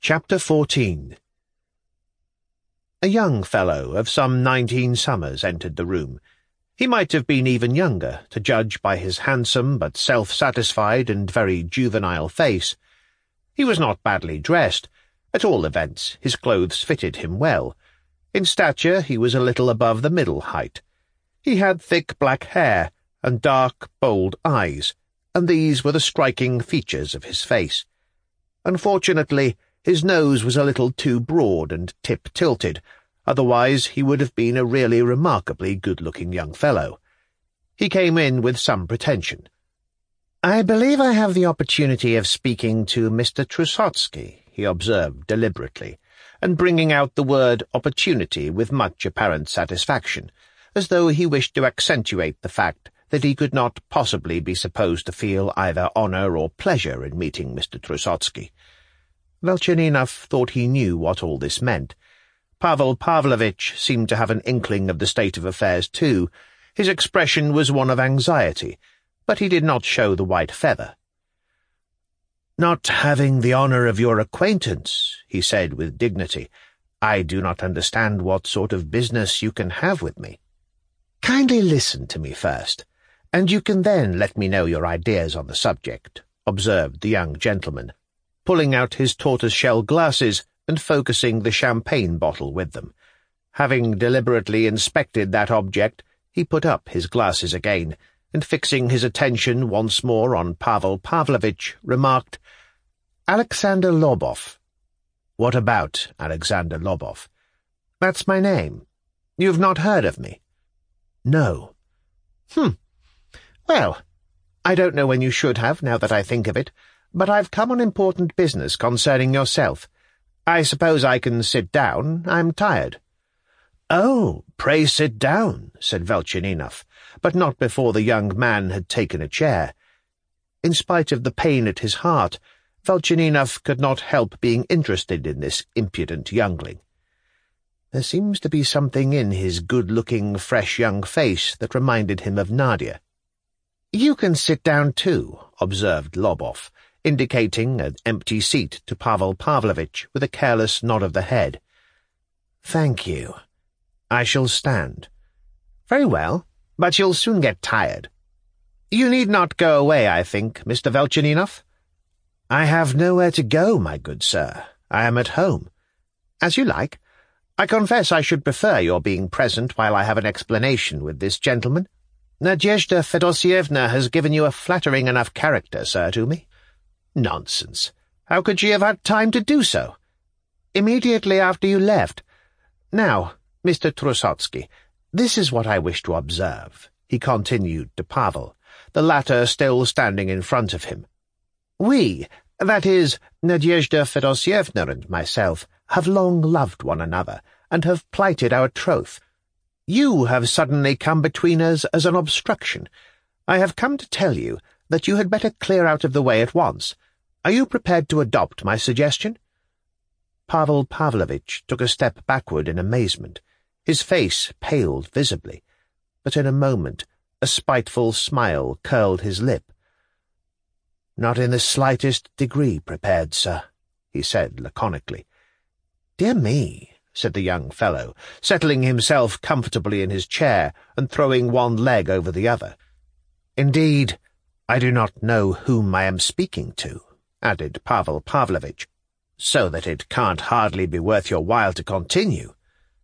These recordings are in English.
Chapter 14. A young fellow of some 19 summers entered the room. He might have been even younger, to judge by his handsome but self-satisfied and very juvenile face. He was not badly dressed. At all events, his clothes fitted him well. In stature he was a little above the middle height. He had thick black hair and dark, bold eyes, and these were the striking features of his face. Unfortunately, his nose was a little too broad and tip-tilted, otherwise he would have been a really remarkably good-looking young fellow. He came in with some pretension. "I believe I have the opportunity of speaking to Mr. Trusotsky," he observed deliberately, and bringing out the word opportunity with much apparent satisfaction, as though he wished to accentuate the fact that he could not possibly be supposed to feel either honour or pleasure in meeting Mr. Trusotsky. Velcheninov thought he knew what all this meant. Pavel Pavlovitch seemed to have an inkling of the state of affairs too. His expression was one of anxiety, but he did not show the white feather. "Not having the honour of your acquaintance," he said with dignity, "I do not understand what sort of business you can have with me." "Kindly listen to me first, and you can then let me know your ideas on the subject," observed the young gentleman, pulling out his tortoise-shell glasses and focusing the champagne bottle with them. Having deliberately inspected that object, he put up his glasses again, and fixing his attention once more on Pavel Pavlovitch, remarked, "Alexander Lobov." "What about Alexander Lobov?" "That's my name. You've not heard of me?" "No." "Well, I don't know when you should have, now that I think of it, but I've come on important business concerning yourself. I suppose I can sit down. I'm tired." "Oh, pray sit down," said Velcheninov, but not before the young man had taken a chair. In spite of the pain at his heart, Velcheninov could not help being interested in this impudent youngling. There seems to be something in his good-looking, fresh young face that reminded him of Nadia. "You can sit down too," observed Lobov, indicating an empty seat to Pavel Pavlovitch with a careless nod of the head. "Thank you. I shall stand." "Very well, but you'll soon get tired. You need not go away, I think, Mr. Velcheninov." "I have nowhere to go, my good sir. I am at home." "As you like. I confess I should prefer your being present while I have an explanation with this gentleman. Nadezhda Fedosievna has given you a flattering enough character, sir, to me." "Nonsense. How could she have had time to do so?" "Immediately after you left. Now, Mr. Trusotsky, this is what I wish to observe," he continued to Pavel, the latter still standing in front of him. "We, that is, Nadezhda Fedosievna and myself, have long loved one another, and have plighted our troth. You have suddenly come between us as an obstruction. I have come to tell you that you had better clear out of the way at once. Are you prepared to adopt my suggestion?" Pavel Pavlovitch took a step backward in amazement. His face paled visibly, but in a moment a spiteful smile curled his lip. "Not in the slightest degree prepared, sir," he said laconically. "Dear me," said the young fellow, settling himself comfortably in his chair and throwing one leg over the other. "Indeed, I do not know whom I am speaking to," added Pavel Pavlovitch, "so that it can't hardly be worth your while to continue."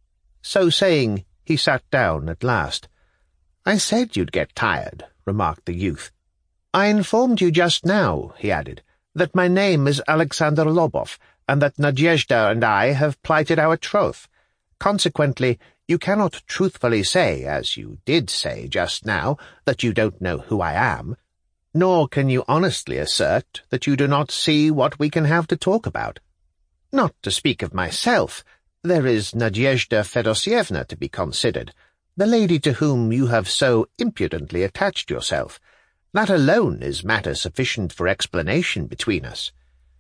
So saying, he sat down at last. "I said you'd get tired," remarked the youth. "I informed you just now," he added, "that my name is Alexander Lobov, and that Nadezhda and I have plighted our troth. Consequently, you cannot truthfully say, as you did say just now, that you don't know who I am. Nor can you honestly assert that you do not see what we can have to talk about. Not to speak of myself, there is Nadezhda Fedosievna to be considered, the lady to whom you have so impudently attached yourself. That alone is matter sufficient for explanation between us."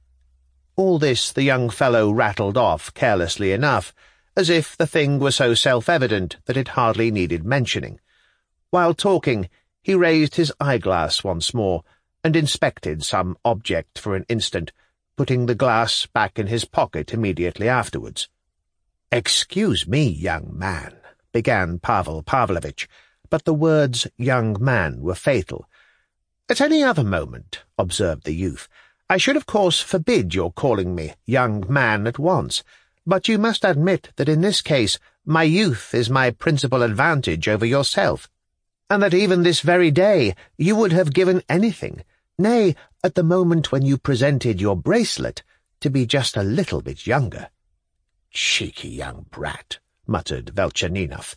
All this the young fellow rattled off carelessly enough, as if the thing were so self-evident that it hardly needed mentioning. While talking, he raised his eyeglass once more, and inspected some object for an instant, putting the glass back in his pocket immediately afterwards. "Excuse me, young man," began Pavel Pavlovitch, but the words young man were fatal. "At any other moment," observed the youth, "I should of course forbid your calling me young man at once, but you must admit that in this case my youth is my principal advantage over yourself, and that even this very day you would have given anything, nay, at the moment when you presented your bracelet, to be just a little bit younger." "Cheeky young brat," muttered Velchaninoff.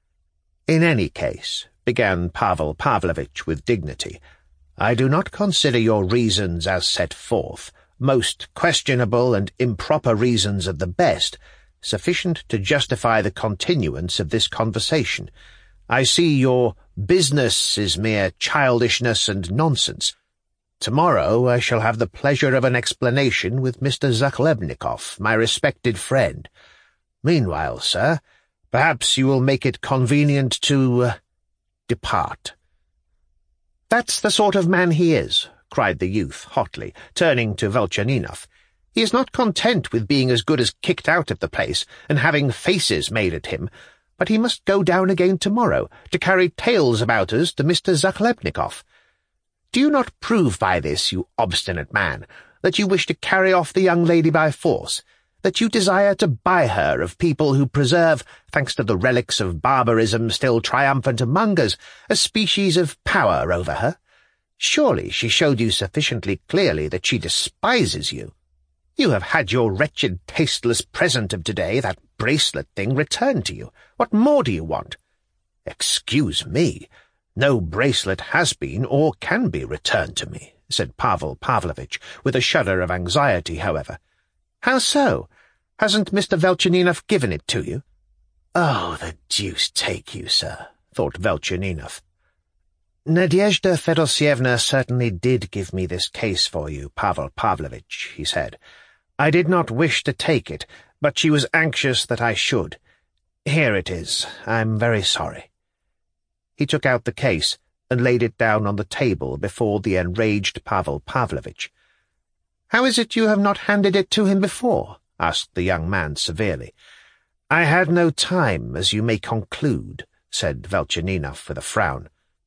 "In any case," began Pavel Pavlovitch with dignity, "I do not consider your reasons as set forth, most questionable and improper reasons at the best, sufficient to justify the continuance of this conversation. I see your business is mere childishness and nonsense. Tomorrow I shall have the pleasure of an explanation with Mr. Zakhlebnikoff, my respected friend. Meanwhile, sir, perhaps you will make it convenient to depart." "That's the sort of man he is," cried the youth hotly, turning to Velchaninoff. "He is not content with being as good as kicked out of the place and having faces made at him, but he must go down again tomorrow to carry tales about us to Mr. Zakhlebnikoff. Do you not prove by this, you obstinate man, that you wish to carry off the young lady by force, that you desire to buy her of people who preserve, thanks to the relics of barbarism still triumphant among us, a species of power over her? Surely she showed you sufficiently clearly that she despises you. You have had your wretched, tasteless present of today, that bracelet thing, returned to you. What more do you want?" "Excuse me, no bracelet has been or can be returned to me," said Pavel Pavlovitch, with a shudder of anxiety, however. "How so? Hasn't Mr. Velchaninoff given it to you?" "Oh, the deuce take you, sir," thought Velchaninoff. "Nadezhda Fedosyevna certainly did give me this case for you, Pavel Pavlovitch," he said. "I did not wish to take it, but she was anxious that I should. Here it is. I'm very sorry." He took out the case and laid it down on the table before the enraged Pavel Pavlovitch. "How is it you have not handed it to him before?" asked the young man severely. "I had no time, as you may conclude," said Velchaninoff with a frown.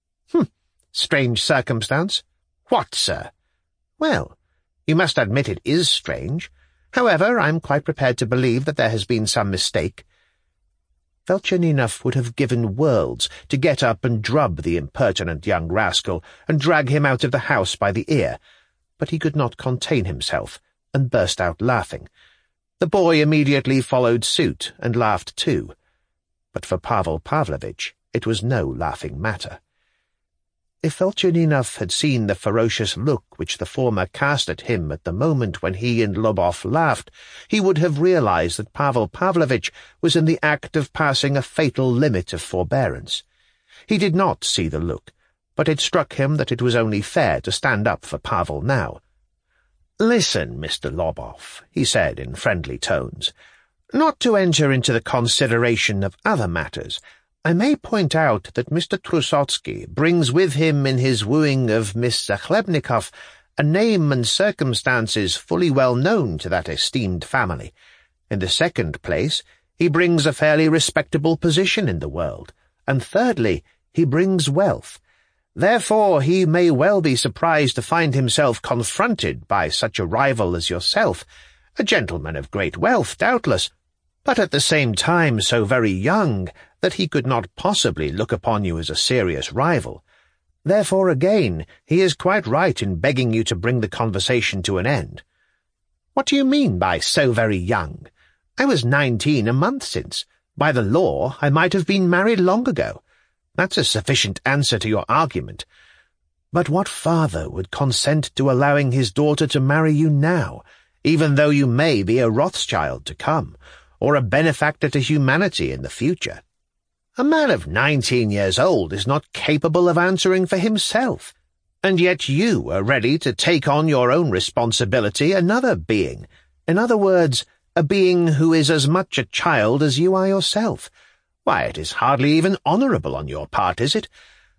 Strange circumstance." "What, sir?" "Well, you must admit it is strange. However, I'm quite prepared to believe that there has been some mistake." Velchaninoff would have given worlds to get up and drub the impertinent young rascal and drag him out of the house by the ear, but he could not contain himself, and burst out laughing. The boy immediately followed suit and laughed too. But for Pavel Pavlovitch it was no laughing matter. If Velchaninoff had seen the ferocious look which the former cast at him at the moment when he and Lobov laughed, he would have realized that Pavel Pavlovitch was in the act of passing a fatal limit of forbearance. He did not see the look, but it struck him that it was only fair to stand up for Pavel now. "Listen, Mr. Lobov," he said in friendly tones. "Not to enter into the consideration of other matters, I may point out that Mr. Trusotsky brings with him in his wooing of Miss Zakhlebnikoff a name and circumstances fully well known to that esteemed family. In the second place, he brings a fairly respectable position in the world, and thirdly, he brings wealth. Therefore he may well be surprised to find himself confronted by such a rival as yourself, a gentleman of great wealth, doubtless, but at the same time so very young that he could not possibly look upon you as a serious rival. Therefore, again, he is quite right in begging you to bring the conversation to an end." "What do you mean by so very young? I was 19 a month since. By the law, I might have been married long ago. That's a sufficient answer to your argument. But what father would consent to allowing his daughter to marry you now, even though you may be a Rothschild to come, or a benefactor to humanity in the future? A man of 19 years old is not capable of answering for himself, and yet you are ready to take on your own responsibility another being, in other words, a being who is as much a child as you are yourself. Why, it is hardly even honourable on your part, is it?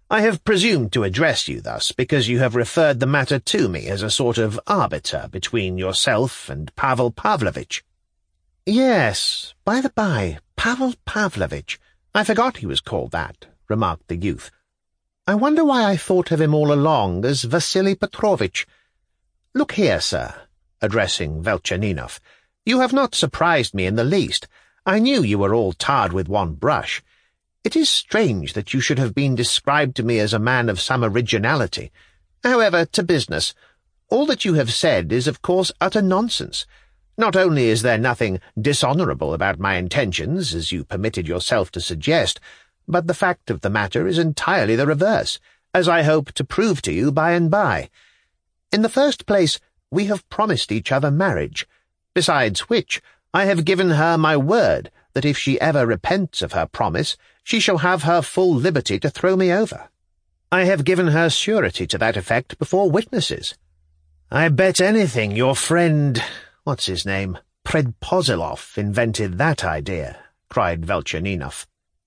I have presumed to address you thus because you have referred the matter to me as a sort of arbiter between yourself and Pavel Pavlovitch." "Yes, by the by, Pavel Pavlovitch. I forgot he was called that," remarked the youth. "I wonder why I thought of him all along as Vasily Petrovitch. Look here, sir," addressing Velchaninov, "you have not surprised me in the least. I knew you were all tarred with one brush. It is strange that you should have been described to me as a man of some originality. However, to business. All that you have said is, of course, utter nonsense. Not only is there nothing dishonourable about my intentions, as you permitted yourself to suggest, but the fact of the matter is entirely the reverse, as I hope to prove to you by and by. In the first place, we have promised each other marriage, besides which I have given her my word that if she ever repents of her promise, she shall have her full liberty to throw me over. I have given her surety to that effect before witnesses. I bet anything your friend, what's his name, Predposiloff, invented that idea," cried Velchaninov.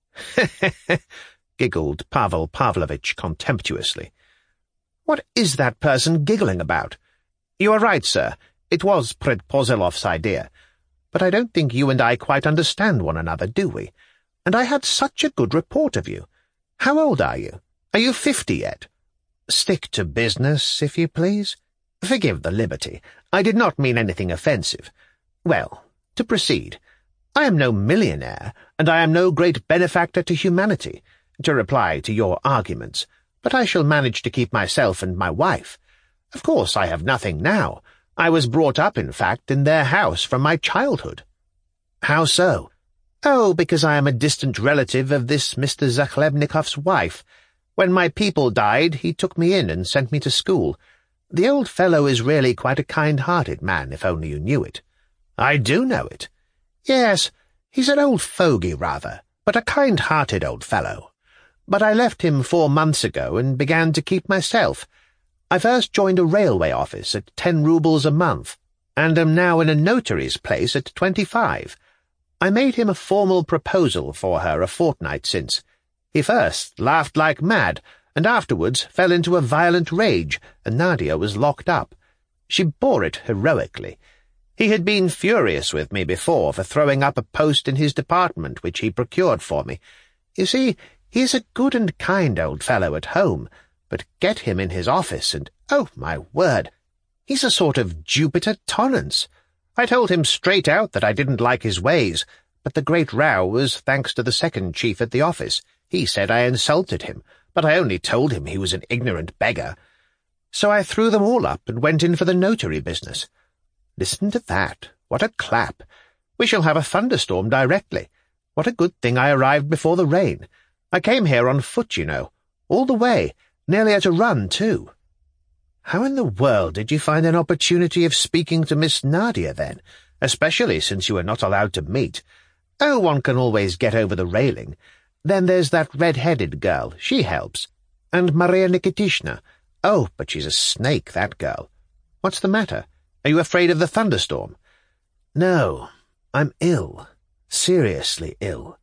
Giggled Pavel Pavlovitch contemptuously. "What is that person giggling about? You are right, sir, it was Predposiloff's idea. But I don't think you and I quite understand one another, do we? And I had such a good report of you. How old are you? Are you 50 yet? Stick to business, if you please. Forgive the liberty. I did not mean anything offensive. Well, to proceed. I am no millionaire, and I am no great benefactor to humanity, to reply to your arguments, but I shall manage to keep myself and my wife. Of course I have nothing now. I was brought up, in fact, in their house from my childhood." "How so?" "Oh, because I am a distant relative of this Mr. Zachlebnikov's wife. When my people died, he took me in and sent me to school. The old fellow is really quite a kind-hearted man, if only you knew it." "I do know it." "Yes, he's an old fogey, rather, but a kind-hearted old fellow. But I left him 4 months ago and began to keep myself. I first joined a railway office at 10 roubles a month, and am now in a notary's place at 25. I made him a formal proposal for her a fortnight since. He first laughed like mad, and afterwards fell into a violent rage, and Nadia was locked up. She bore it heroically. He had been furious with me before for throwing up a post in his department which he procured for me. You see, he is a good and kind old fellow at home, but get him in his office, and, oh, my word, he's a sort of Jupiter Torrance. I told him straight out that I didn't like his ways, but the great row was thanks to the second chief at the office. He said I insulted him, but I only told him he was an ignorant beggar. So I threw them all up and went in for the notary business. Listen to that. What a clap. We shall have a thunderstorm directly. What a good thing I arrived before the rain. I came here on foot, you know, all the way, nearly at a run, too." "How in the world did you find an opportunity of speaking to Miss Nadia, then, especially since you were not allowed to meet?" "Oh, one can always get over the railing. Then there's that red-headed girl, she helps. And Maria Nikitishna. Oh, but she's a snake, that girl. What's the matter? Are you afraid of the thunderstorm?" "No, I'm ill. Seriously ill."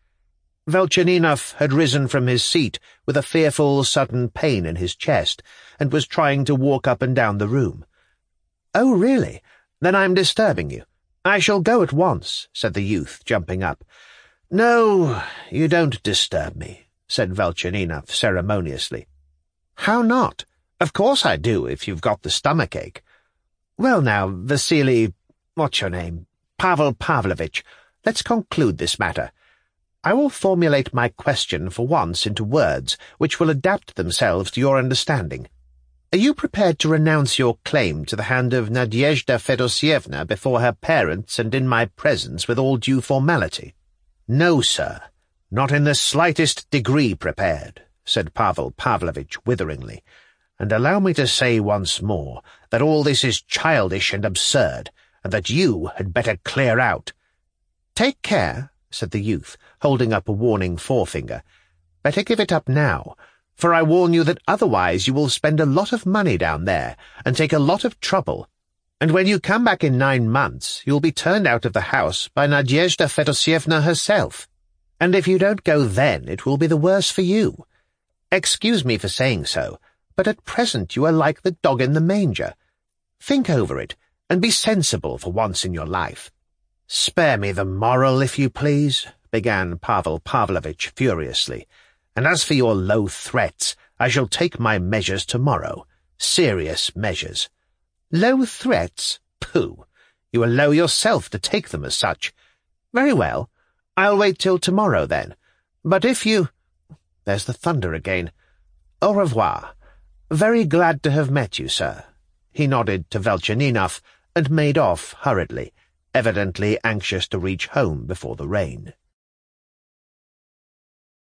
Velchaninov had risen from his seat with a fearful sudden pain in his chest, and was trying to walk up and down the room. "Oh, really? Then I'm disturbing you. I shall go at once," said the youth, jumping up. "No, you don't disturb me," said Velchaninov ceremoniously. "How not? Of course I do, if you've got the stomachache. Well now, Vasily, what's your name? Pavel Pavlovitch, let's conclude this matter. I will formulate my question for once into words which will adapt themselves to your understanding. Are you prepared to renounce your claim to the hand of Nadezhda Fedosievna before her parents and in my presence with all due formality?" "No, sir, not in the slightest degree prepared," said Pavel Pavlovitch witheringly. "And allow me to say once more that all this is childish and absurd, and that you had better clear out." "Take care," said the youth, holding up a warning forefinger. "Better give it up now, for I warn you that otherwise you will spend a lot of money down there, and take a lot of trouble, and when you come back in 9 months you'll be turned out of the house by Nadezhda Fedosievna herself. And if you don't go then, it will be the worse for you. Excuse me for saying so, but at present you are like the dog in the manger. Think over it, and be sensible for once in your life." "Spare me the moral, if you please," began Pavel Pavlovitch furiously. "And as for your low threats, I shall take my measures tomorrow. Serious measures." "Low threats? Pooh! You are low yourself to take them as such. Very well. I'll wait till tomorrow, then. But if you— There's the thunder again. Au revoir. Very glad to have met you, sir." He nodded to Velchaninov and made off hurriedly, evidently anxious to reach home before the rain.